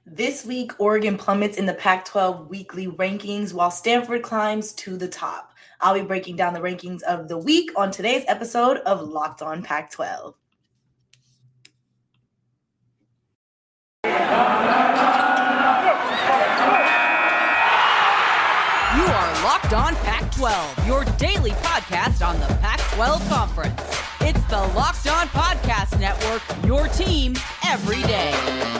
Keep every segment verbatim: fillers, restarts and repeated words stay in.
This week, Oregon plummets in the Pac twelve weekly rankings while Stanford climbs to the top. I'll be breaking down the rankings of the week on today's episode of Locked On Pac twelve. You are Locked On Pac twelve, your daily podcast on the Pac twelve Conference. It's the Locked On Podcast Network, your team every day.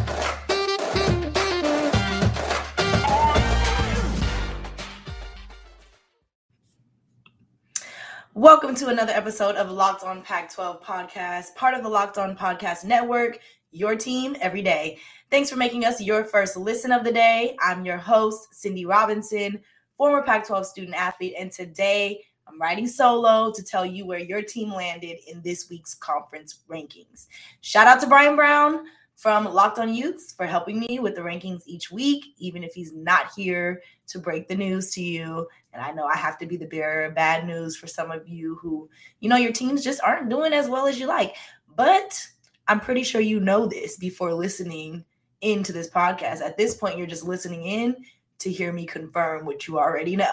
Welcome to another episode of Locked On Pac twelve podcast, part of the Locked On Podcast Network, your team every day. Thanks for making us your first listen of the day. I'm your host, Cindy Robinson, former Pac twelve student athlete, and today I'm riding solo to tell you where your team landed in this week's conference rankings. Shout out to Brian Brown from Locked On Utes for helping me with the rankings each week, even if he's not here to break the news to you. And I know I have to be the bearer of bad news for some of you who, you know, your teams just aren't doing as well as you like. But I'm pretty sure you know this before listening into this podcast. At this point, you're just listening in to hear me confirm what you already know.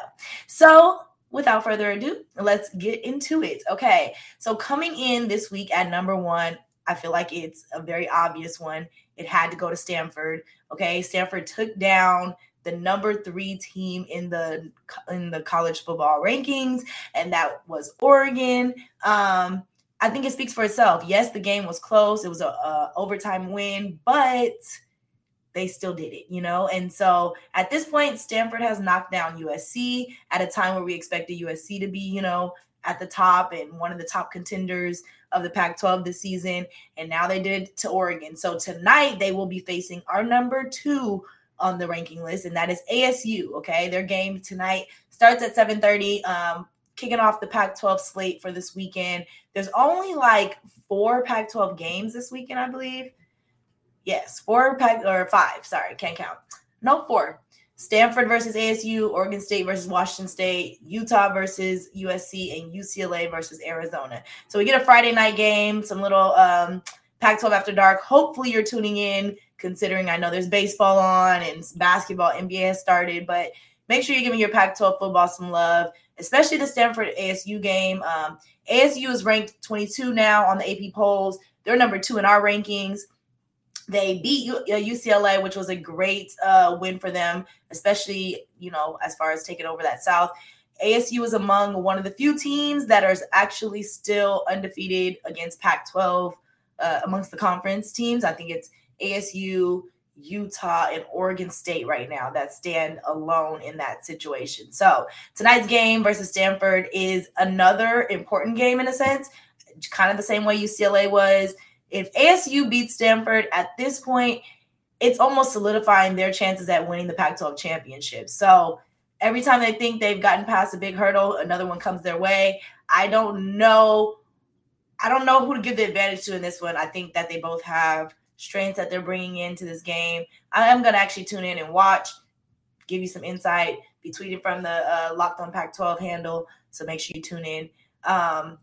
So without further ado, let's get into it. Okay, so coming in this week at number one, I feel like it's a very obvious one. It had to go to Stanford. Okay, Stanford took down the number three team in the in the college football rankings, and that was Oregon. Um, I think it speaks for itself. Yes, the game was close. It was a, a overtime win, but they still did it, you know? And so at this point, Stanford has knocked down U S C at a time where we expected U S C to be, you know, at the top and one of the top contenders of the Pac twelve this season. And now they did it to Oregon. So tonight they will be facing our number two on the ranking list, and that is A S U, okay? Their game tonight starts at seven thirty, um, kicking off the Pac twelve slate for this weekend. There's only like four Pac twelve games this weekend, I believe. Yes, four Pac or five. Sorry, can't count. No, four. Stanford versus A S U, Oregon State versus Washington State, Utah versus U S C, and U C L A versus Arizona. So we get a Friday night game, some little um, Pac twelve After Dark. Hopefully you're tuning in, considering I know there's baseball on and basketball, N B A has started, but make sure you're giving your Pac twelve football some love, especially the Stanford A S U game. Um, A S U is ranked twenty-two now on the A P polls. They're number two in our rankings. They beat U C L A, which was a great uh, win for them, especially, you know, as far as taking over that South. A S U is among one of the few teams that are actually still undefeated against Pac twelve uh, amongst the conference teams. I think it's A S U, Utah, and Oregon State right now that stand alone in that situation. So tonight's game versus Stanford is another important game in a sense, kind of the same way U C L A was. If A S U beats Stanford at this point, it's almost solidifying their chances at winning the Pac twelve championship. So every time they think they've gotten past a big hurdle, another one comes their way. I don't know. I don't know who to give the advantage to in this one. I think that they both have strengths that they're bringing into this game. I am going to actually tune in and watch, give you some insight, be tweeting from the uh, Locked On Pac twelve handle, so make sure you tune in. Um,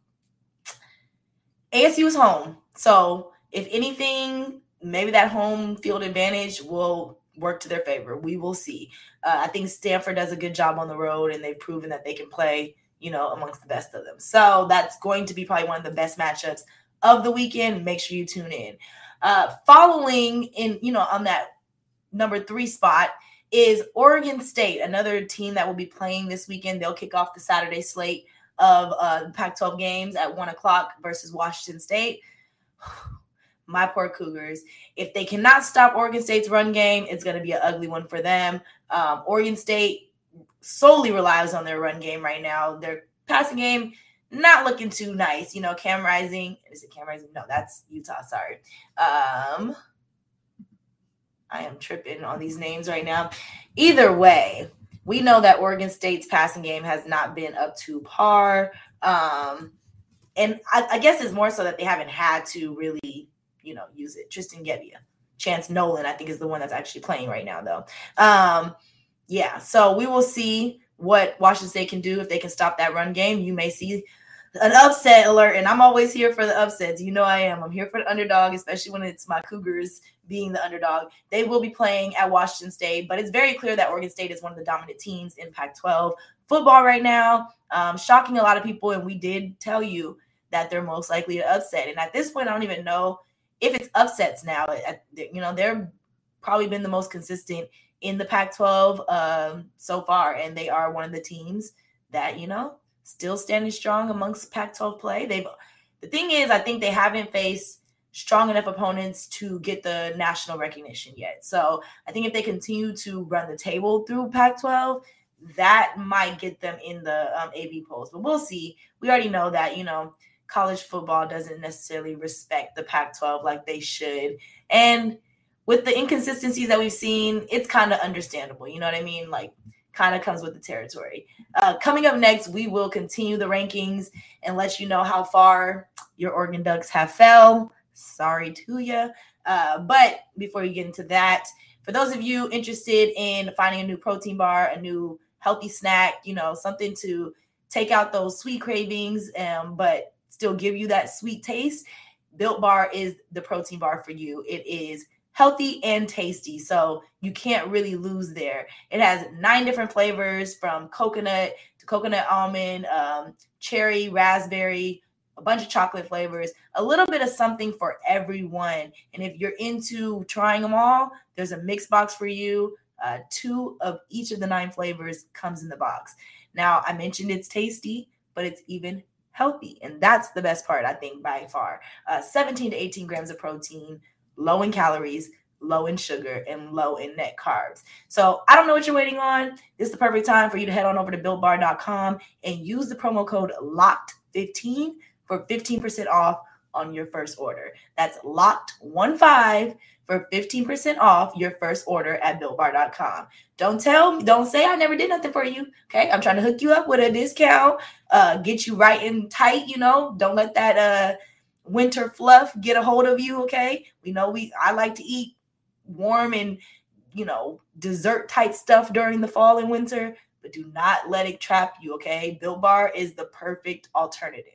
A S U is home, so if anything, maybe that home field advantage will work to their favor. We will see. Uh, I think Stanford does a good job on the road, and they've proven that they can play, you know, amongst the best of them. So that's going to be probably one of the best matchups of the weekend. Make sure you tune in. Uh, following in, you know, on that number three spot is Oregon State, another team that will be playing this weekend. They'll kick off the Saturday slate of uh, Pac twelve games at one o'clock versus Washington State. My poor Cougars. If they cannot stop Oregon State's run game, it's going to be an ugly one for them. Um, Oregon State solely relies on their run game right now. Their passing game, not looking too nice. You know, Cam Rising. Is it Cam Rising? No, that's Utah. Sorry. Um, I am tripping on these names right now. Either way, we know that Oregon State's passing game has not been up to par. Um, and I, I guess it's more so that they haven't had to really, you know, use it. Tristan Gebbia. Chance Nolan, I think, is the one that's actually playing right now, though. Um, yeah, so we will see what Washington State can do if they can stop that run game. You may see an upset alert, and I'm always here for the upsets. You know I am. I'm here for the underdog, especially when it's my Cougars being the underdog. They will be playing at Washington State, but it's very clear that Oregon State is one of the dominant teams in Pac twelve football right now. Um, shocking a lot of people, and we did tell you that they're most likely to upset. And at this point, I don't even know if it's upsets now. You know, they're probably been the most consistent in the Pac twelve um, so far, and they are one of the teams that, you know, still standing strong amongst Pac twelve play. They've the thing is, I think they haven't faced strong enough opponents to get the national recognition yet. So I think if they continue to run the table through Pac twelve, that might get them in the um, A B polls. But we'll see. We already know that, you know, college football doesn't necessarily respect the Pac twelve like they should. And with the inconsistencies that we've seen, it's kind of understandable. You know what I mean? Like, kind of comes with the territory. Uh, coming up next, we will continue the rankings and let you know how far your Oregon Ducks have fell. Sorry to you. Uh, but before you get into that, for those of you interested in finding a new protein bar, a new healthy snack, you know, something to take out those sweet cravings, um, but still give you that sweet taste, Built Bar is the protein bar for you. It is healthy and tasty, so you can't really lose there. It has nine different flavors, from coconut to coconut almond, um, cherry, raspberry, a bunch of chocolate flavors, a little bit of something for everyone. And if you're into trying them all, there's a mix box for you. Uh, two of each of the nine flavors comes in the box. Now, I mentioned it's tasty, but it's even healthy, and that's the best part, I think, by far. Uh, seventeen to eighteen grams of protein, low in calories, low in sugar, and low in net carbs. So I don't know what you're waiting on. This is the perfect time for you to head on over to built bar dot com and use the promo code locked fifteen for fifteen percent off on your first order. That's locked fifteen for fifteen percent off your first order at built bar dot com. Don't tell me, don't say I never did nothing for you. Okay. I'm trying to hook you up with a discount, uh, get you right and tight, you know, don't let that, uh, winter fluff get a hold of you. Okay. We know we, I like to eat warm and, you know, dessert type stuff during the fall and winter, but do not let it trap you. Okay. Built Bar is the perfect alternative.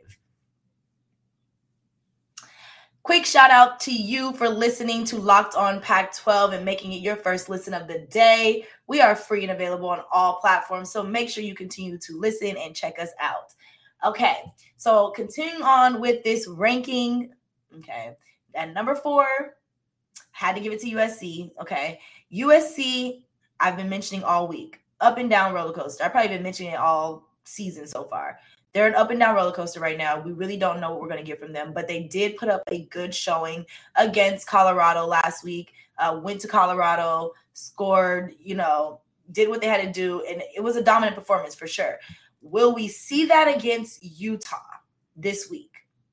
Quick shout out to you for listening to Locked On Pac twelve and making it your first listen of the day. We are free and available on all platforms, so make sure you continue to listen and check us out. Okay, so continuing on with this ranking, okay, at number four, had to give it to U S C, okay. U S C, I've been mentioning all week, up and down roller coaster. I've probably been mentioning it all season so far. They're an up and down roller coaster right now. We really don't know what we're going to get from them, but they did put up a good showing against Colorado last week, uh, went to Colorado, scored, you know, did what they had to do, and it was a dominant performance for sure. Will we see that against Utah this week?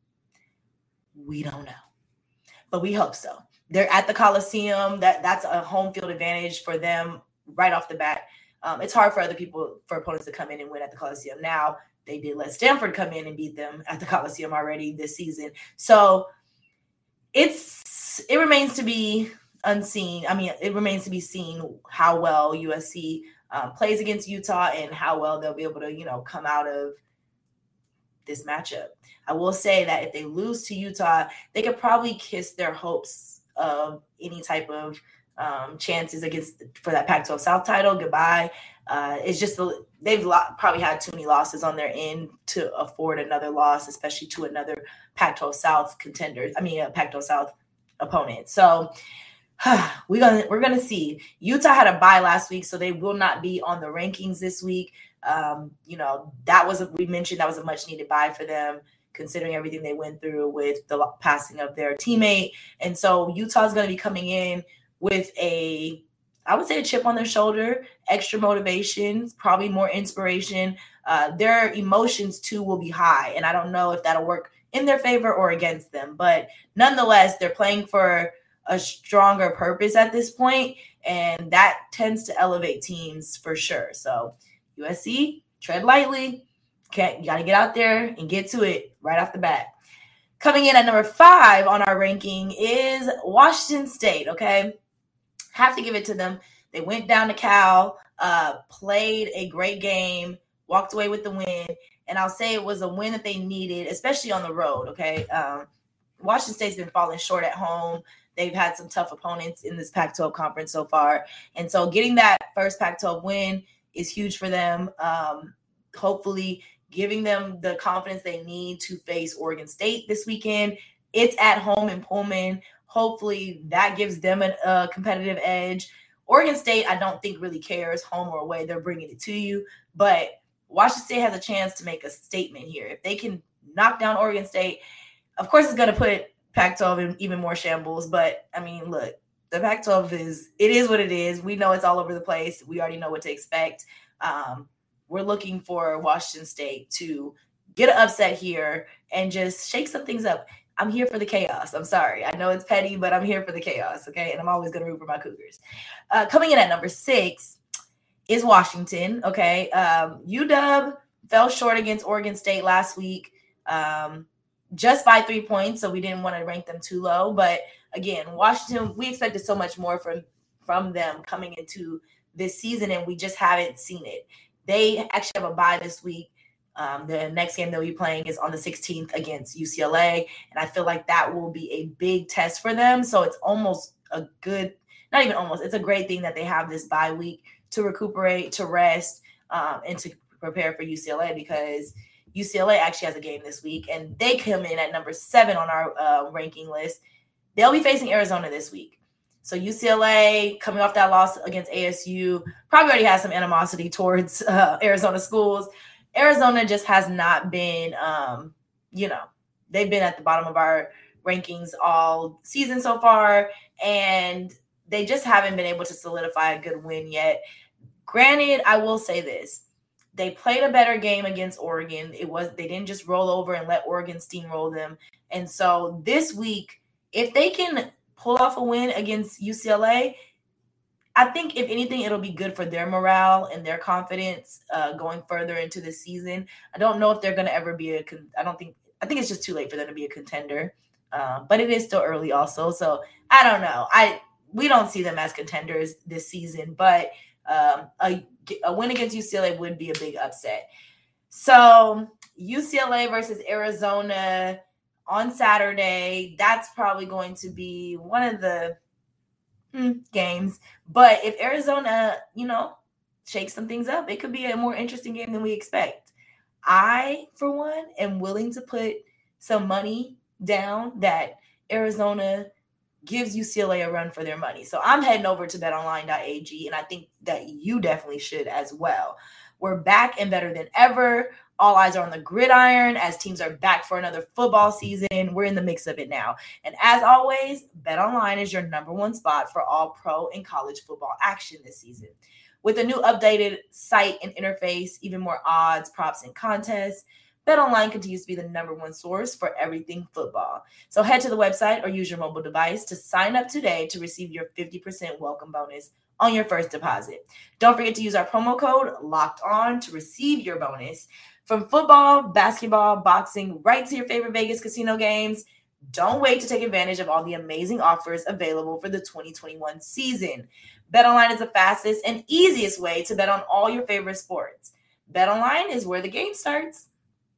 We don't know, but we hope so. They're at the Coliseum. That, that's a home field advantage for them right off the bat. Um, it's hard for other people, for opponents to come in and win at the Coliseum. Now, they did let Stanford come in and beat them at the Coliseum already this season. So it's it remains to be unseen. I mean, it remains to be seen how well U S C um, plays against Utah and how well they'll be able to, you know, come out of this matchup. I will say that if they lose to Utah, they could probably kiss their hopes of any type of um, chances against for that Pac twelve South title goodbye. Uh, it's just they've lo- probably had too many losses on their end to afford another loss, especially to another Pac twelve South contender. I mean, a Pac twelve South opponent. So we're gonna we're gonna see. Utah had a bye last week, so they will not be on the rankings this week. Um, you know, that was a, we mentioned that was a much needed bye for them, considering everything they went through with the passing of their teammate. And so Utah is going to be coming in with a, I would say, a chip on their shoulder, extra motivation, probably more inspiration. Uh, their emotions, too, will be high. And I don't know if that'll work in their favor or against them. But nonetheless, they're playing for a stronger purpose at this point, and that tends to elevate teams for sure. So U S C, tread lightly. Okay, you got to get out there and get to it right off the bat. Coming in at number five on our ranking is Washington State, okay? Have to give it to them. They went down to Cal, uh, played a great game, walked away with the win. And I'll say it was a win that they needed, especially on the road, okay? Um, Washington State's been falling short at home. They've had some tough opponents in this Pac twelve conference so far. And so getting that first Pac twelve win is huge for them. Um, hopefully giving them the confidence they need to face Oregon State this weekend. It's at home in Pullman. Hopefully that gives them a, a competitive edge. Oregon State, I don't think really cares, home or away. They're bringing it to you. But Washington State has a chance to make a statement here. If they can knock down Oregon State, of course it's going to put Pac twelve in even more shambles. But, I mean, look, the Pac twelve is – it is what it is. We know it's all over the place. We already know what to expect. Um, we're looking for Washington State to get an upset here and just shake some things up. I'm here for the chaos. I'm sorry. I know it's petty, but I'm here for the chaos, okay? And I'm always going to root for my Cougars. Uh, coming in at number six is Washington, okay? Um, U W fell short against Oregon State last week um, just by three points, so we didn't want to rank them too low. But, again, Washington, we expected so much more from, from them coming into this season, and we just haven't seen it. They actually have a bye this week. Um, the next game they'll be playing is on the sixteenth against U C L A, and I feel like that will be a big test for them. So it's almost a good, not even almost, it's a great thing that they have this bye week to recuperate, to rest, um, and to prepare for U C L A, because U C L A actually has a game this week, and they come in at number seven on our uh, ranking list. They'll be facing Arizona this week. So U C L A, coming off that loss against A S U, probably already has some animosity towards uh, Arizona schools. Arizona just has not been, um, you know, they've been at the bottom of our rankings all season so far, and they just haven't been able to solidify a good win yet. Granted, I will say this. They played a better game against Oregon. It was they didn't just roll over and let Oregon steamroll them. And so this week, if they can pull off a win against U C L A, I think if anything, it'll be good for their morale and their confidence uh, going further into the season. I don't know if they're going to ever be a con- – I don't think – I think it's just too late for them to be a contender. Uh, but it is still early also. So I don't know. I We don't see them as contenders this season. But um, a, a win against U C L A would be a big upset. So U C L A versus Arizona on Saturday, that's probably going to be one of the – games. But if Arizona, you know, shakes some things up, it could be a more interesting game than we expect. I, for one, am willing to put some money down that Arizona gives U C L A a run for their money. So I'm heading over to bet online dot a g, and I think that you definitely should as well. We're back and better than ever. All eyes are on the gridiron as teams are back for another football season. We're in the mix of it now. And as always, BetOnline is your number one spot for all pro and college football action this season. With a new updated site and interface, even more odds, props, and contests, BetOnline continues to be the number one source for everything football. So head to the website or use your mobile device to sign up today to receive your fifty percent welcome bonus on your first deposit. Don't forget to use our promo code LOCKEDON to receive your bonus. From football, basketball, boxing, right to your favorite Vegas casino games, don't wait to take advantage of all the amazing offers available for the twenty twenty-one season. BetOnline is the fastest and easiest way to bet on all your favorite sports. BetOnline is where the game starts.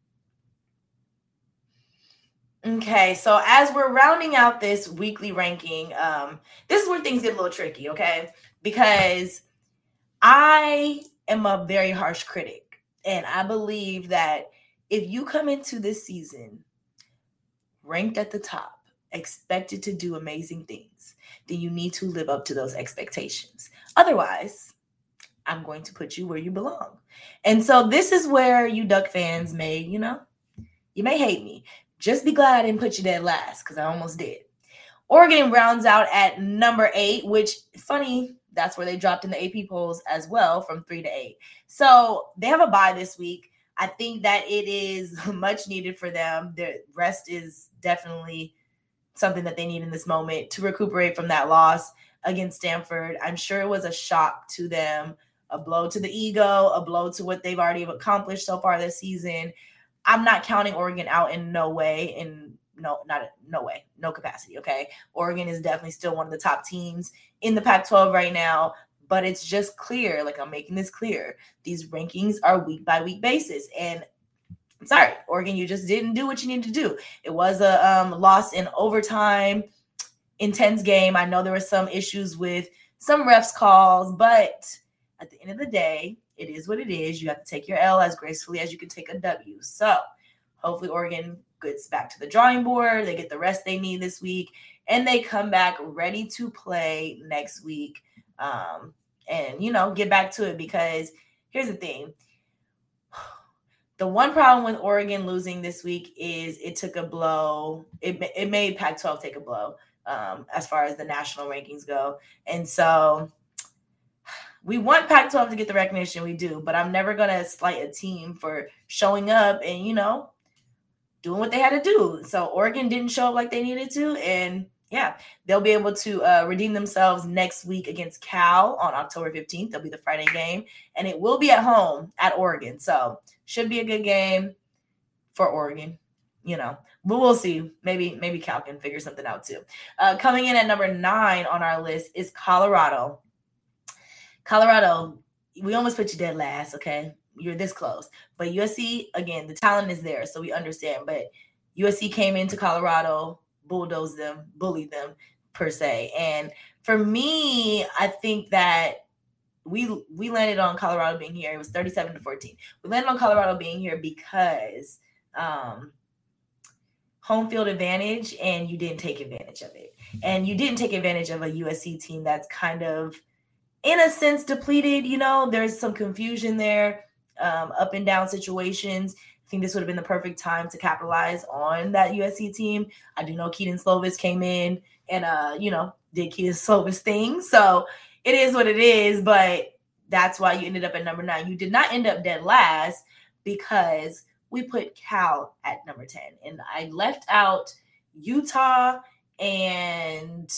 Okay, so as we're rounding out this weekly ranking, um, this is where things get a little tricky, okay? Because I am a very harsh critic. And I believe that if you come into this season ranked at the top, expected to do amazing things, then you need to live up to those expectations. Otherwise, I'm going to put you where you belong. And so this is where you Duck fans may, you know, you may hate me. Just be glad I didn't put you dead last, because I almost did. Oregon rounds out at number eight, which, funny, that's where they dropped in the A P polls as well, from three to eight. So they have a bye this week. I think that it is much needed for them. Their rest is definitely something that they need in this moment to recuperate from that loss against Stanford. I'm sure it was a shock to them, a blow to the ego, a blow to what they've already accomplished so far this season. I'm not counting Oregon out in no way, in no, not no way, no capacity, okay? Oregon is definitely still one of the top teams in the Pac twelve right now, but it's just clear, like I'm making this clear, these rankings are week by week basis. And I'm sorry, Oregon, you just didn't do what you needed to do. It was a um, loss in overtime, intense game. I know there were some issues with some refs calls, but at the end of the day, it is what it is. You have to take your L as gracefully as you can take a W. So hopefully Oregon gets back to the drawing board. They get the rest they need this week, and they come back ready to play next week um, and, you know, get back to it, because here's the thing. The one problem with Oregon losing this week is it took a blow. It, it made Pac twelve take a blow um, as far as the national rankings go. And so we want Pac twelve to get the recognition we do, but I'm never going to slight a team for showing up and, you know, doing what they had to do. So Oregon didn't show up like they needed to. And yeah, they'll be able to uh, redeem themselves next week against Cal on October fifteenth. That'll be the Friday game, and it will be at home at Oregon. So should be a good game for Oregon, you know, but we'll see. Maybe, maybe Cal can figure something out too. Uh, coming in at number nine on our list is Colorado. Colorado, we almost put you dead last. Okay. You're this close, but U S C, again, the talent is there. So we understand, but U S C came into Colorado, bulldozed them, bullied them per se. And for me, I think that we we landed on Colorado being here. It was thirty-seven to fourteen. We landed on Colorado being here because um, home field advantage, and you didn't take advantage of it. And you didn't take advantage of a U S C team that's kind of, in a sense, depleted. You know, there's some confusion there, um, up and down situations. I think this would have been the perfect time to capitalize on that U S C team. I do know Keaton Slovis came in and, uh, you know, did Keaton Slovis thing. So it is what it is, but that's why you ended up at number nine. You did not end up dead last because we put Cal at number ten. And I left out Utah and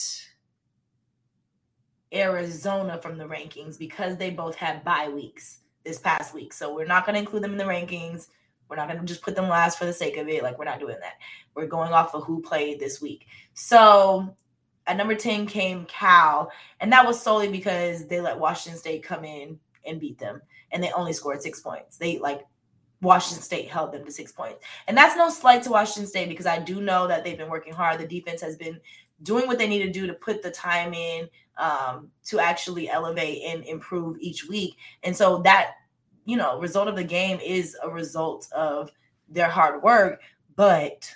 Arizona from the rankings because they both had bye weeks this past week. So we're not going to include them in the rankings. We're not going to just put them last for the sake of it. Like, we're not doing that. We're going off of who played this week. So at number ten came Cal, and that was solely because they let Washington State come in and beat them, and they only scored six points. They, like, Washington State held them to six points. And that's no slight to Washington State because I do know that they've been working hard. The defense has been doing what they need to do to put the time in um, to actually elevate and improve each week. And so that, you know, result of the game is a result of their hard work, but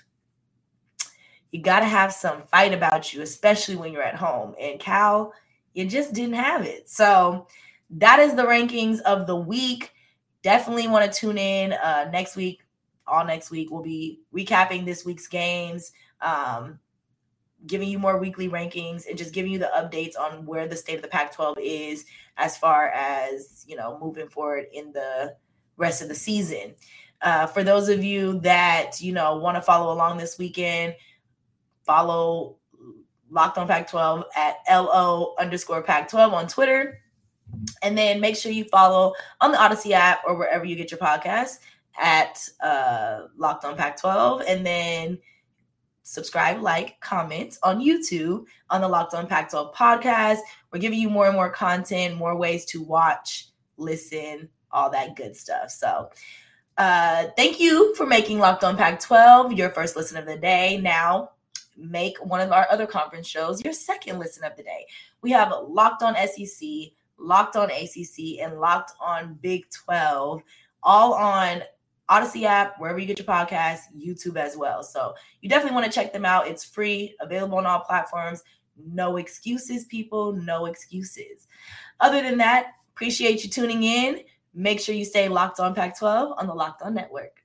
you got to have some fight about you, especially when you're at home. And Cal, you just didn't have it. So that is the rankings of the week. Definitely want to tune in uh, next week. All next week, we'll be recapping this week's games, um, giving you more weekly rankings, and just giving you the updates on where the state of the Pac twelve is as far as, you know, moving forward in the rest of the season. Uh, for those of you that, you know, want to follow along this weekend, follow Locked on Pac twelve at L O underscore Pac twelve on Twitter. And then make sure you follow on the Odyssey app or wherever you get your podcasts at uh, Locked on Pac twelve. And then subscribe, like, comment on YouTube on the Locked on Pac twelve podcast. We're giving you more and more content, more ways to watch, listen, all that good stuff. So uh, thank you for making Locked on Pac twelve your first listen of the day. Now make one of our other conference shows your second listen of the day. We have Locked on S E C, Locked on A C C, and Locked on Big twelve, all on Odyssey app, wherever you get your podcasts, YouTube as well. So you definitely want to check them out. It's free, available on all platforms. No excuses, people. No excuses. Other than that, appreciate you tuning in. Make sure you stay locked on Pac twelve on the Locked On Network.